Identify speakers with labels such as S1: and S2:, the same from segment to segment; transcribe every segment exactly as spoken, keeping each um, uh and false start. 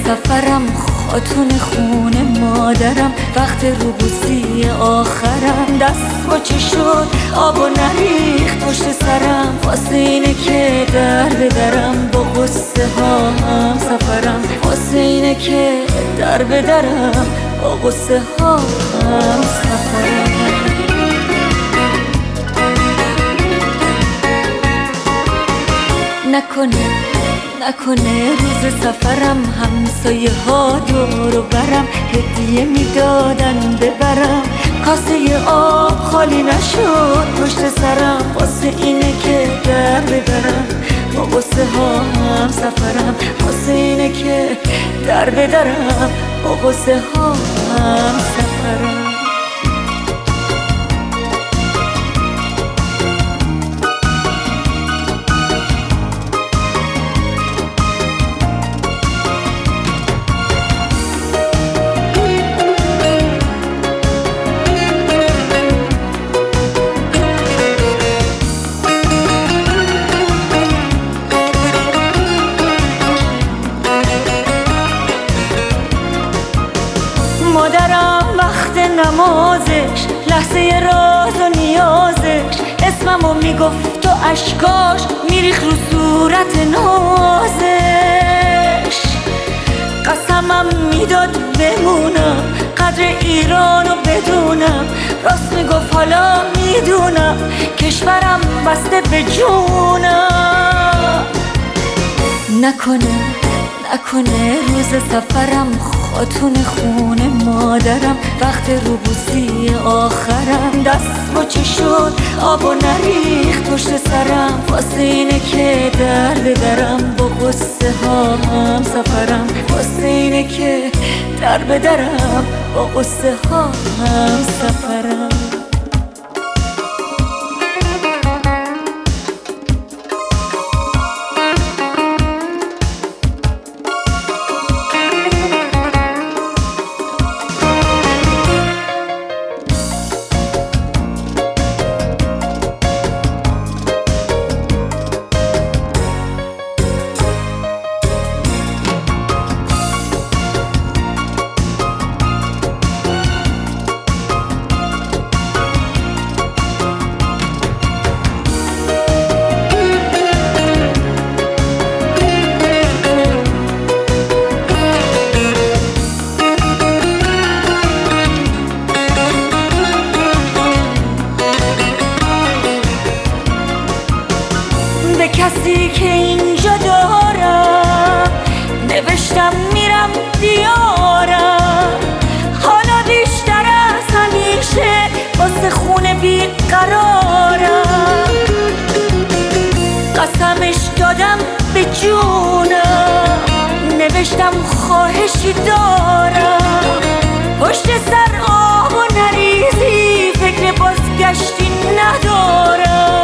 S1: سفرم خاتون خونه مادرم، وقت روبوسی آخرم دست با چه شد آب و نریخت پشت سرم، واسه اینه که در بدرم با قصه ها هم سفرم، واسه اینه که در بدرم با قصه ها هم سفرم. نکنه نکنه روز سفرم همسایه ها دور و برم هدیه میدادن ببرم، کاسه آب خالی نشد پشت سرم، واسه اینه که در ببرم با قصه ها هم سفرم، واسه اینه که در بدرم با قصه ها هم سفرم. مادرم وقت نمازش لحظه راز و نیازش اسممو میگفت و اشکاش میریخ رو صورت نازش، قسمم میداد بمونم قدر ایرانو بدونم، راست میگفت حالا میدونم کشورم بسته به جونم. نکنه نکنه روز سفرم خاتون خونه مادرم، وقت روبوسی آخرم دست با چه شد آب و نریخت پشت سرم، واسه اینه که در بدرم با قصه ها هم سفرم، واسه اینه که در بدرم با قصه ها هم سفرم. به کسی که اینجا دارم نوشتم میرم دیارم، حالا بیشتر از همیشه واسه خونه بیقرارم، قسمش دادم به جونم نوشتم خواهشی دارم، پشت سر آب و نریزی فکر بازگشتی ندارم.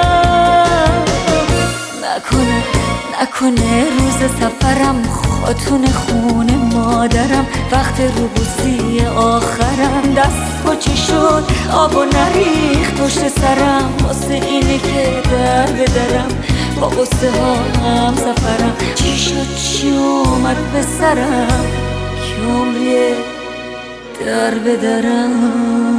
S1: نکنه نکنه روز سفرم خاتون خونه مادرم، وقت روبوسی آخرم دست با چه شد آب و نریخت پشت سرم، واسه اینه که در بدرم با قصه ها هم سفرم، چی شد چی اومد به سرم که عمریه در بدرم.